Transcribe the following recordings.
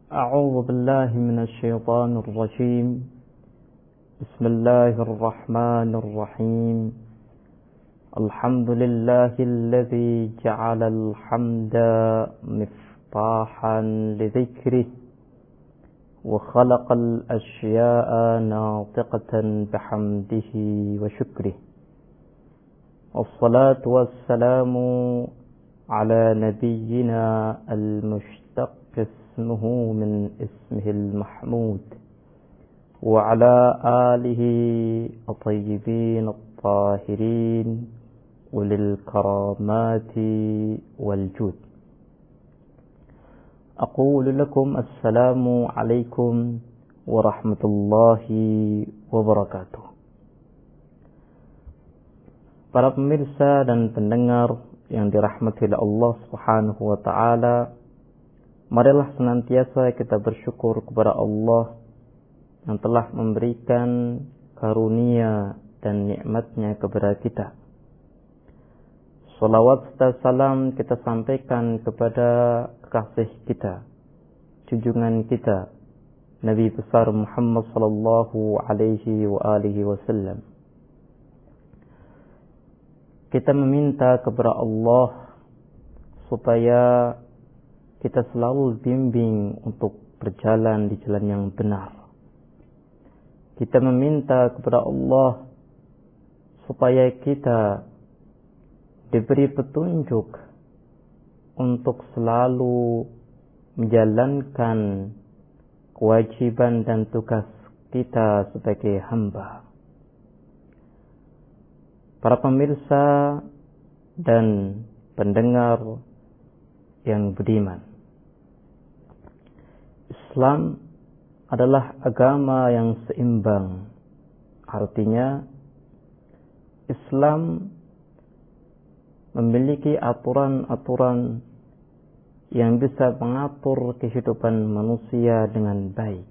أعوذ بالله من الشيطان الرجيم. بسم الله الرحمن الرحيم. الحمد لله الذي جعل الحمد مفتاحا لذكره وخلق الأشياء ناطقة بحمده وشكره، والصلاة والسلام على نبينا المشتق اسمه من اسمه المحمود، وعلى آله الطيبين الطاهرين وللكرامات والجود. أقول لكم السلام عليكم ورحمة الله وبركاته. Para pemirsa dan pendengar yang dirahmati oleh Allah Subhanahu wa taala, marilah senantiasa kita bersyukur kepada Allah yang telah memberikan karunia dan nikmatnya kepada kita. Salawat dan salam kita sampaikan kepada kekasih kita, junjungan kita, Nabi besar Muhammad sallallahu alaihi wa alihi wasallam. Kita meminta kepada Allah supaya kita selalu bimbing untuk berjalan di jalan yang benar. Kita meminta kepada Allah supaya kita diberi petunjuk untuk selalu menjalankan kewajiban dan tugas kita sebagai hamba. Para pemirsa dan pendengar yang budiman, Islam adalah agama yang seimbang. Artinya, Islam memiliki aturan-aturan yang bisa mengatur kehidupan manusia dengan baik.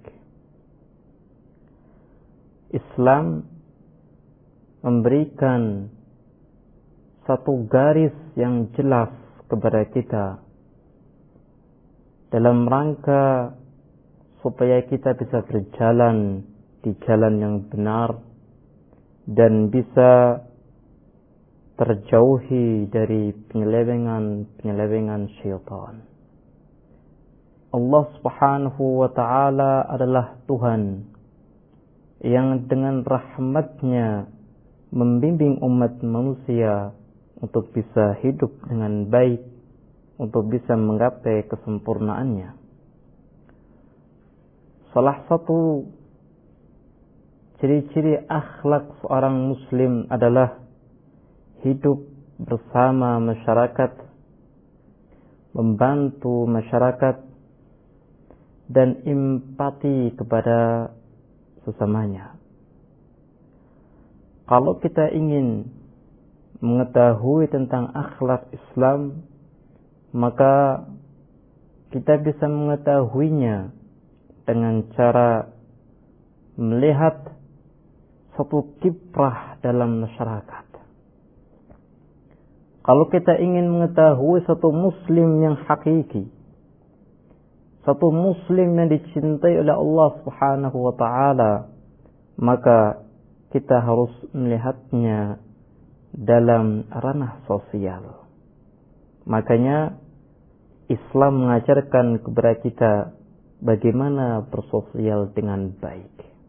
Islam memberikan satu garis yang jelas kepada kita dalam rangka supaya kita bisa berjalan di jalan yang benar dan bisa terjauhi dari penyelewengan syaitan. Allah Subhanahu wa taala adalah Tuhan yang dengan rahmatnya membimbing umat manusia untuk bisa hidup dengan baik, untuk bisa menggapai kesempurnaannya. Salah satu ciri-ciri akhlak seorang muslim adalah hidup bersama masyarakat, membantu masyarakat, dan empati kepada sesamanya. Kalau kita ingin mengetahui tentang akhlak Islam, maka kita bisa mengetahuinya dengan cara melihat satu kiprah dalam masyarakat. Kalau kita ingin mengetahui satu muslim yang hakiki, satu muslim yang dicintai oleh Allah Subhanahu wa taala, maka kita harus melihatnya dalam ranah sosial. Makanya Islam mengajarkan kepada kita bagaimana bersosial dengan baik.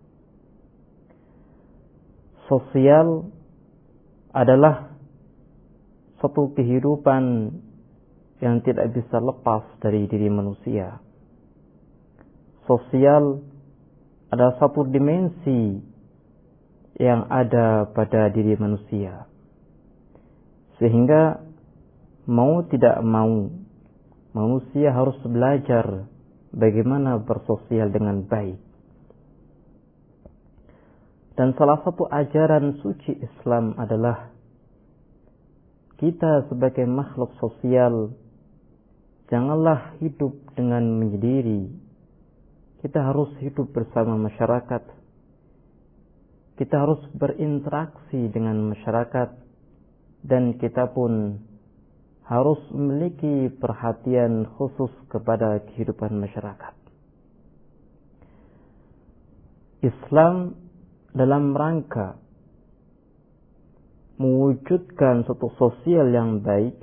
Sosial adalah satu kehidupan yang tidak bisa lepas dari diri manusia. Sosial adalah satu dimensi yang ada pada diri manusia. Sehingga mau tidak mau, manusia harus belajar bagaimana bersosial dengan baik. Dan salah satu ajaran suci Islam adalah kita sebagai makhluk sosial janganlah hidup dengan menyendiri. Kita harus hidup bersama masyarakat. Kita harus berinteraksi dengan masyarakat, dan kita pun harus memiliki perhatian khusus kepada kehidupan masyarakat. Islam dalam rangka mewujudkan suatu sosial yang baik,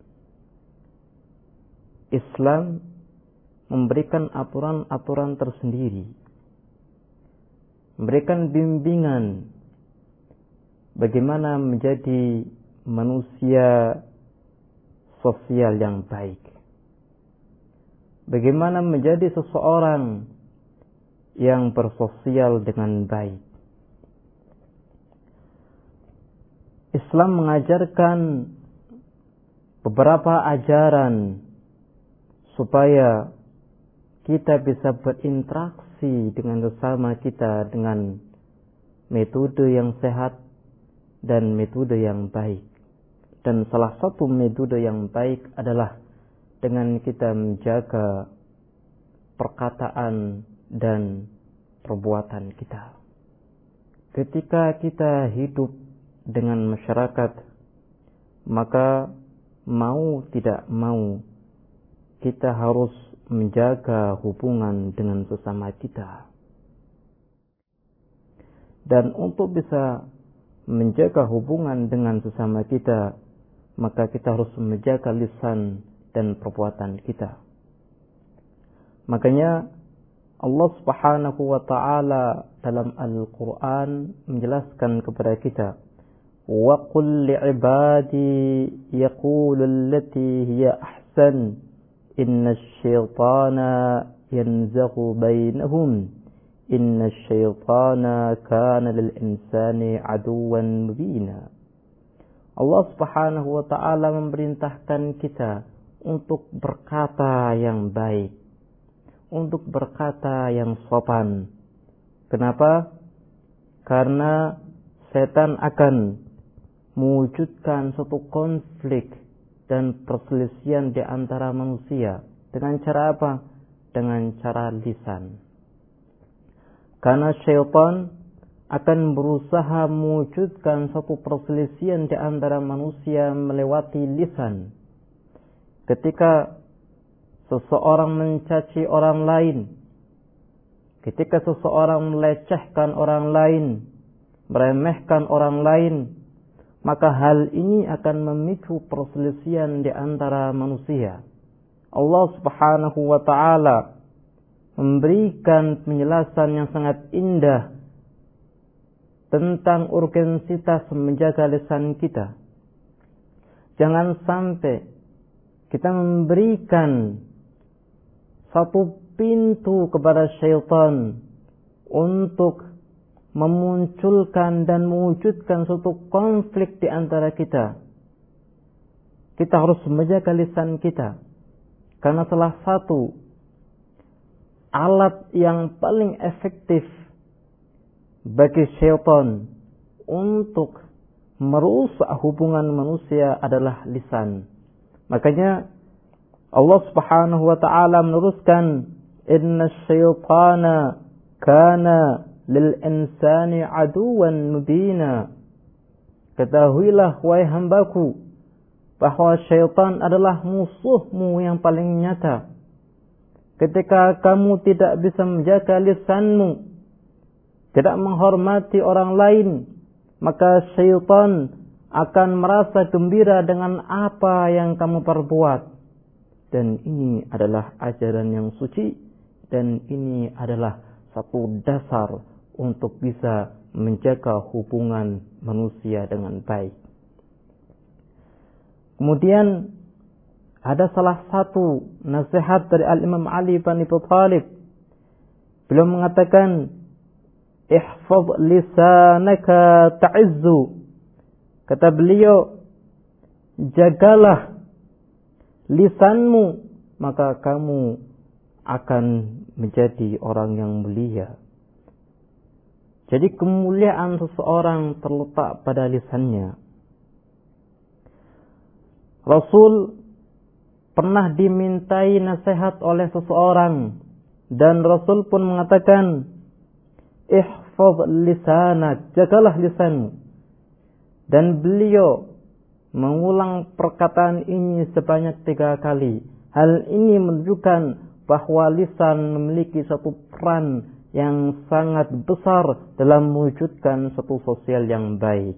Islam memberikan aturan-aturan tersendiri, memberikan bimbingan bagaimana menjadi manusia sosial yang baik, bagaimana menjadi seseorang yang bersosial dengan baik. Islam mengajarkan beberapa ajaran supaya kita bisa berinteraksi dengan sesama kita dengan metode yang sehat dan metode yang baik. Dan salah satu metode yang baik adalah dengan kita menjaga perkataan dan perbuatan kita. Ketika kita hidup dengan masyarakat, maka mau tidak mau kita harus menjaga hubungan dengan sesama kita. Dan untuk bisa menjaga hubungan dengan sesama kita, maka kita harus menjaga lisan dan perbuatan kita. Makanya Allah Subhanahu wa ta'ala dalam Al-Quran menjelaskan kepada kita, وَقُلْ لِعِبَادِي يَقُولُ الَّتِي هِيَ أَحْسَنُ إِنَّ الشَّيْطَانَ يَنْزَغُ بَيْنَهُمْ إِنَّ الشَّيْطَانَ كَانَ لِلْإِنسَانِ عَدُوًّا مُبِينًا. Allah Subhanahu wa ta'ala memerintahkan kita untuk berkata yang baik, untuk berkata yang sopan. Kenapa? Karena setan akan mewujudkan suatu konflik dan perselisihan di antara manusia. Dengan cara apa? Dengan cara lisan. Karena syaitan akan berusaha mewujudkan suatu perselisihan di antara manusia melewati lisan. Ketika seseorang mencaci orang lain, ketika seseorang melecehkan orang lain, meremehkan orang lain, maka hal ini akan memicu perselisihan di antara manusia. Allah Subhanahu wa ta'ala memberikan penjelasan yang sangat indah tentang urgensitas menjaga lisan kita. Jangan sampai kita memberikan satu pintu kepada syaitan untuk memunculkan dan mewujudkan suatu konflik di antara kita. Kita harus menjaga lisan kita, karena salah satu alat yang paling efektif bagi syaitan untuk merusak hubungan manusia adalah lisan. Makanya Allah Subhanahu wa ta'ala meneruskan, inna syaitana kana lil insani aduwan mubina. Ketahuilah wahai hambaku bahwa syaitan adalah musuhmu yang paling nyata. Ketika kamu tidak bisa menjaga lisanmu, tidak menghormati orang lain, maka syaitan akan merasa gembira dengan apa yang kamu perbuat. Dan ini adalah ajaran yang suci, dan ini adalah satu dasar untuk bisa menjaga hubungan manusia dengan baik. Kemudian ada salah satu nasihat dari Al-Imam Ali bin Abi Thalib. Beliau mengatakan, ihfaz lisanaka ta'izzu. Kata beliau, jagalah lisanmu, maka kamu akan menjadi orang yang mulia. Jadi kemuliaan seseorang terletak pada lisannya. Rasul pernah dimintai nasihat oleh seseorang, dan Rasul pun mengatakan, ihfaz lisanak, jagalah lisanmu. Dan beliau mengulang perkataan ini sebanyak 3 kali. Hal ini menunjukkan bahwa lisan memiliki satu peran yang sangat besar dalam mewujudkan satu sosial yang baik.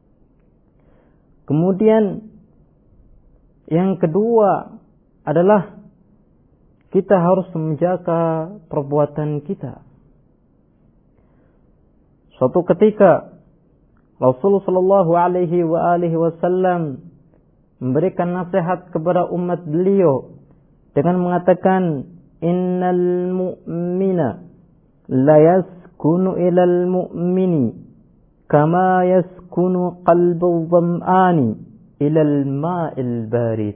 Kemudian yang kedua adalah kita harus menjaga perbuatan kita. Suatu ketika Rasulullah Shallallahu Alaihi Wasallam memberikan nasihat kepada umat beliau dengan mengatakan, Innal mu'mina la yaskunu ilal mu'mini kama yaskunu qalbu dham'ani ilal ma'il barid.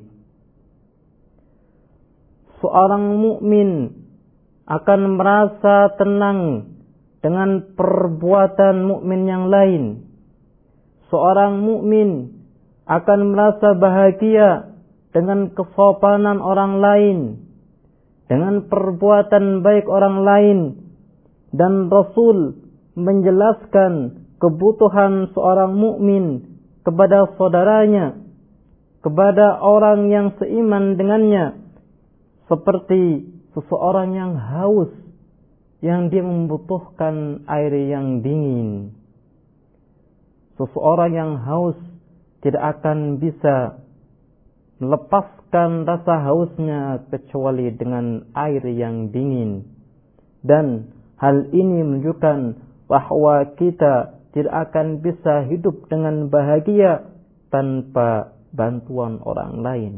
Seorang mukmin akan merasa tenang dengan perbuatan mukmin yang lain. Seorang mukmin akan merasa bahagia dengan kesopanan orang lain, dengan perbuatan baik orang lain. Dan Rasul menjelaskan kebutuhan seorang mukmin kepada saudaranya, kepada orang yang seiman dengannya, seperti seseorang yang haus, yang dia membutuhkan air yang dingin. Seseorang yang haus tidak akan bisa melepaskan rasa hausnya kecuali dengan air yang dingin. Dan hal ini menunjukkan bahwa kita tidak akan bisa hidup dengan bahagia tanpa bantuan orang lain.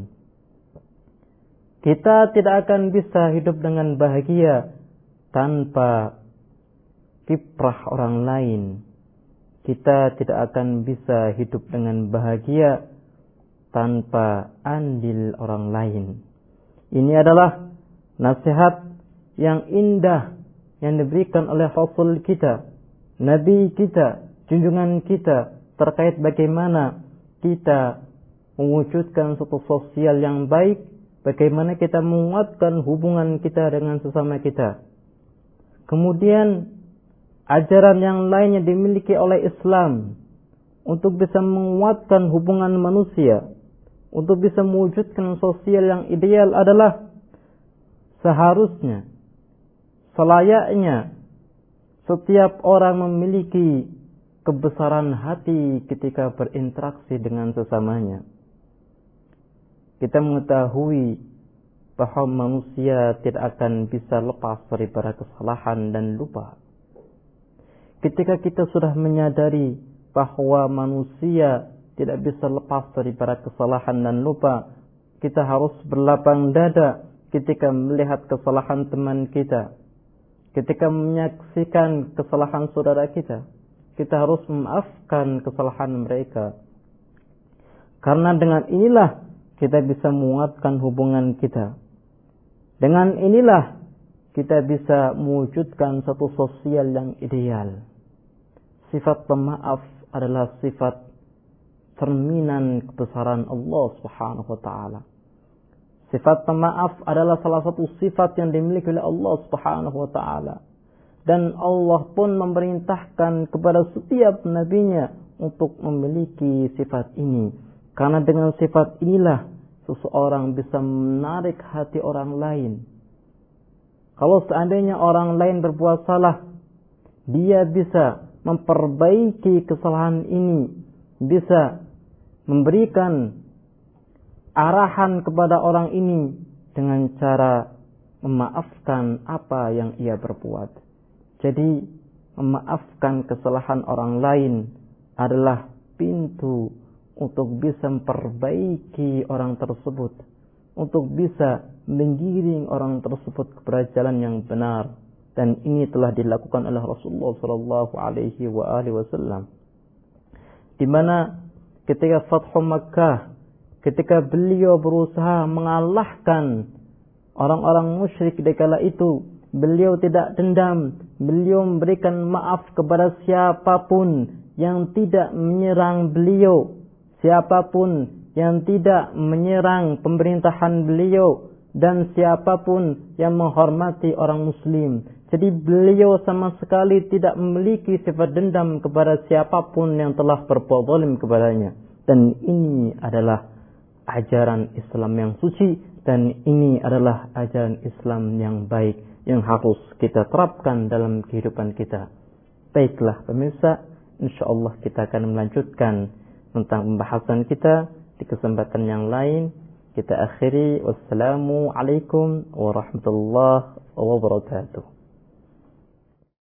Kita tidak akan bisa hidup dengan bahagia tanpa kiprah orang lain. Kita tidak akan bisa hidup dengan bahagia tanpa andil orang lain. Ini adalah nasihat yang indah yang diberikan oleh Rasul kita, Nabi kita, junjungan kita, terkait bagaimana kita mewujudkan suatu sosial yang baik, bagaimana kita menguatkan hubungan kita dengan sesama kita. Kemudian ajaran yang lain yang dimiliki oleh Islam untuk bisa menguatkan hubungan manusia, untuk bisa mewujudkan sosial yang ideal adalah seharusnya, selayaknya setiap orang memiliki kebesaran hati ketika berinteraksi dengan sesamanya. Kita mengetahui bahwa manusia tidak akan bisa lepas daripada kesalahan dan lupa. Ketika kita sudah menyadari bahwa manusia tidak bisa lepas daripada kesalahan dan lupa, kita harus berlapang dada ketika melihat kesalahan teman kita, ketika menyaksikan kesalahan saudara kita. Kita harus memaafkan kesalahan mereka. Karena dengan inilah kita bisa menguatkan hubungan kita. Dengan inilah kita bisa mewujudkan satu sosial yang ideal. Sifat pemaaf adalah sifat cerminan kebesaran Allah Subhanahu wa taala. Sifat pemaaf adalah salah satu sifat yang dimiliki oleh Allah Subhanahu wa taala. Dan Allah pun memerintahkan kepada setiap nabinya untuk memiliki sifat ini. Karena dengan sifat inilah seseorang bisa menarik hati orang lain. Kalau seandainya orang lain berbuat salah, dia bisa memperbaiki kesalahan ini, bisa memberikan arahan kepada orang ini dengan cara memaafkan apa yang ia berbuat. Jadi memaafkan kesalahan orang lain adalah pintu untuk bisa memperbaiki orang tersebut, untuk bisa menggiring orang tersebut kepada jalan yang benar. Dan ini telah dilakukan oleh Rasulullah sallallahu alaihi wasallam. Di mana ketika Fathu Makkah, ketika beliau berusaha mengalahkan orang-orang musyrik di kala itu, beliau tidak dendam, beliau memberikan maaf kepada siapapun yang tidak menyerang beliau, siapapun yang tidak menyerang pemerintahan beliau, dan siapapun yang menghormati orang muslim. Jadi beliau sama sekali tidak memiliki sifat dendam kepada siapapun yang telah berbuat zalim kepadanya. Dan ini adalah ajaran Islam yang suci, Dan ini adalah ajaran Islam yang baik yang harus kita terapkan dalam kehidupan kita. Baiklah pemirsa, insyaallah kita akan melanjutkan tentang pembahasan kita di kesempatan yang lain. Kita akhiri, wassalamu alaikum warahmatullahi wabarakatuh.